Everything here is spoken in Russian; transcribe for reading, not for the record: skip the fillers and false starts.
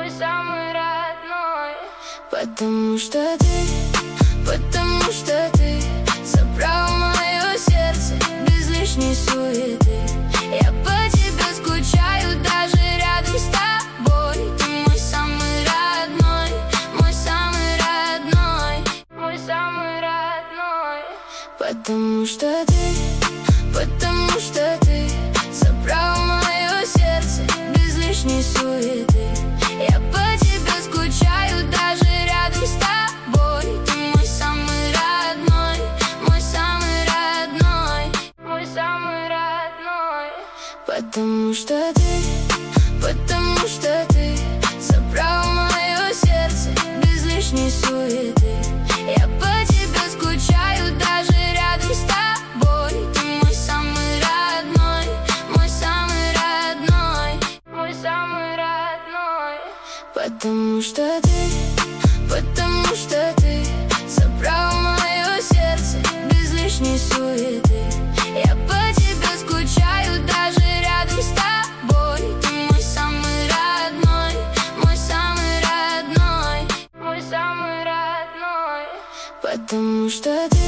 самый родной. Потому что ты забрал мое сердце без лишней суеты. Я по тебе скучаю даже рядом с тобой. Ты мой самый родной, мой самый родной, Мой самый родной. потому что ты забрал мое сердце без лишней суеты. Я по тебе скучаю даже рядом с тобой. Ты мой самый родной, мой самый родной, Мой самый родной. потому что ты забрал мое сердце без лишней суеты. Я по тебе скучаю даже рядом с тобой. Ты мой самый родной, мой самый родной, Мой самый родной. потому что ты забрал мое сердце без лишней суеты. Я по тебе скучаю даже рядом с тобой. Ты мой самый родной, мой самый родной, Мой самый родной. потому что ты